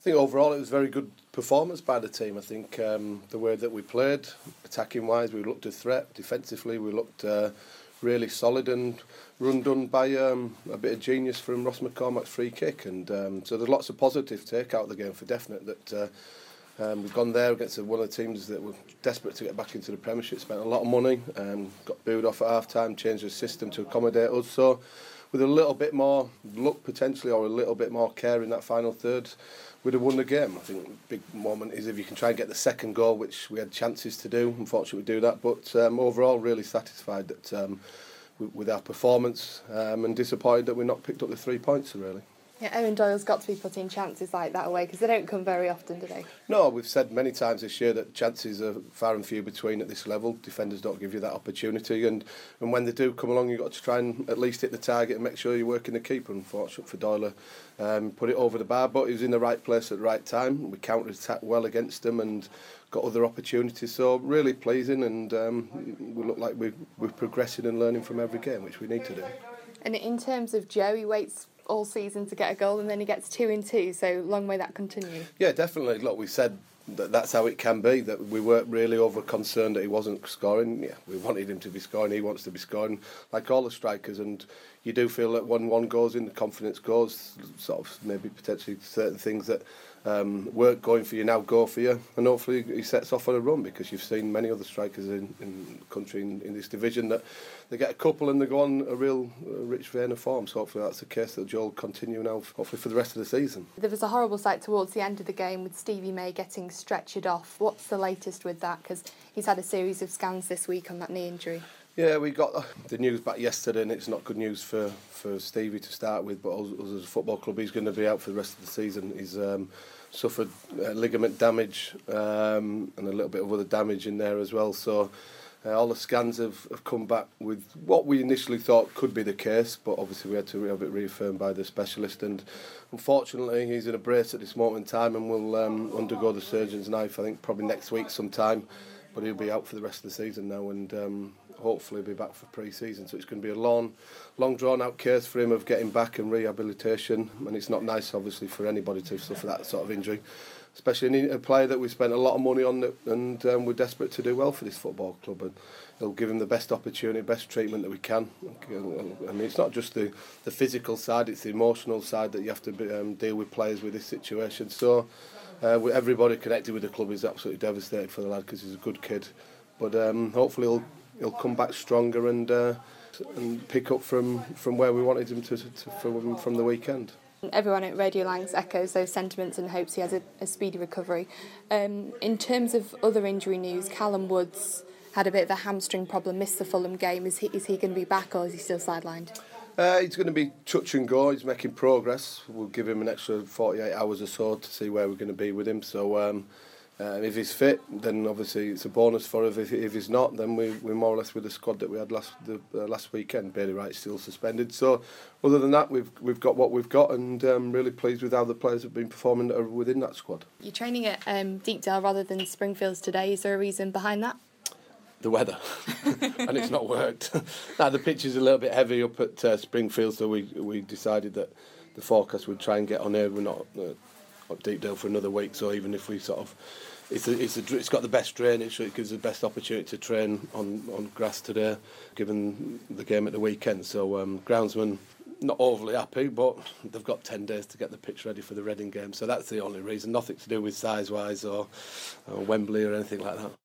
think overall it was a very good performance by the team. I think the way that we played, attacking wise, we looked a threat. Defensively, we looked really solid and run done by a bit of genius from Ross McCormack's free kick. And so there's lots of positive take out of the game for definite that we've gone there against one of the teams that were desperate to get back into the Premiership, spent a lot of money, got booed off at half time, changed the system to accommodate us. So with a little bit more luck potentially or a little bit more care in that final third, we'd have won the game. I think the big moment is if you can try and get the second goal, which we had chances to do. Unfortunately, we do that. But overall, really satisfied that with our performance and disappointed that we're not picked up the 3 points, really. Yeah, Owen Doyle's got to be putting chances like that away because they don't come very often, do they? No, we've said many times this year that chances are far and few between at this level. Defenders don't give you that opportunity, and when they do come along, you've got to try and at least hit the target and make sure you're working the keeper. Unfortunate for Doyle, put it over the bar, but he was in the right place at the right time. We counter-attacked well against them and got other opportunities, so really pleasing, and we look like we're progressing and learning from every game, which we need to do. And in terms of Joe, he waits all season to get a goal and then he gets 2 in 2, so long may that continue. Yeah, definitely. Look, we said that's how it can be, that we weren't really over concerned that he wasn't scoring. Yeah, we wanted him to be scoring, he wants to be scoring, like all the strikers, and you do feel that when one goes in, the confidence goes, sort of maybe potentially certain things that weren't going for you now go for you, and hopefully he sets off on a run, because you've seen many other strikers in the country in this division that they get a couple and they go on a real rich vein of form. So hopefully that's the case that Joel will continue now, hopefully for the rest of the season. There was a horrible sight towards the end of the game with Stevie May getting stretchered off. What's the latest with that? Because he's had a series of scans this week on that knee injury. Yeah, we got the news back yesterday, and it's not good news for Stevie to start with, but us as a football club, he's going to be out for the rest of the season. He's suffered ligament damage and a little bit of other damage in there as well. So all the scans have come back with what we initially thought could be the case, but obviously we had to have it reaffirmed by the specialist. And unfortunately, he's in a brace at this moment in time and will undergo the surgeon's knife, I think probably next week sometime. But he'll be out for the rest of the season now, and hopefully be back for pre-season. So it's going to be a long drawn-out case for him of getting back and rehabilitation. And it's not nice, obviously, for anybody to suffer that sort of injury, especially in a player that we spent a lot of money on, and we're desperate to do well for this football club. And it'll give him the best opportunity, best treatment that we can. I mean, it's not just the physical side; it's the emotional side that you have to deal with players with this situation. So. Everybody connected with the club is absolutely devastated for the lad, because he's a good kid. But hopefully he'll come back stronger and pick up from where we wanted him to from the weekend. Everyone at Radio Langs echoes those sentiments and hopes he has a speedy recovery. In terms of other injury news, Callum Woods had a bit of a hamstring problem, missed the Fulham game. Is he going to be back, or is he still sidelined? He's going to be touch and go. He's making progress. We'll give him an extra 48 hours or so to see where we're going to be with him. So if he's fit, then obviously it's a bonus for us. If he's not, then we're more or less with the squad that we had last weekend. Bailey Wright's still suspended. So other than that, we've got what we've got, and really pleased with how the players have been performing that are within that squad. You're training at Deepdale rather than Springfields today. Is there a reason behind that? The weather, and it's not worked. Now the pitch is a little bit heavy up at Springfield, so we decided that the forecast would try and get on air. We're not up Deepdale for another week, so even if we sort of, it's got the best drainage, so it gives the best opportunity to train on grass today, given the game at the weekend. So groundsmen not overly happy, but they've got 10 days to get the pitch ready for the Reading game, so that's the only reason. Nothing to do with size-wise or Wembley or anything like that.